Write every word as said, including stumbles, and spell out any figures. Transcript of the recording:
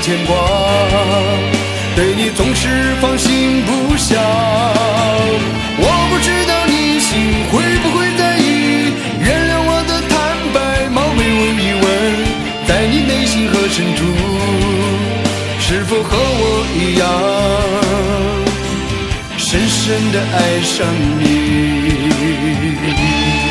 牵挂，对你总是放心不下。我不知道你心会不会在意，原谅我的坦白，冒昧问一问，在你内心何深处，是否和我一样深深地爱上你？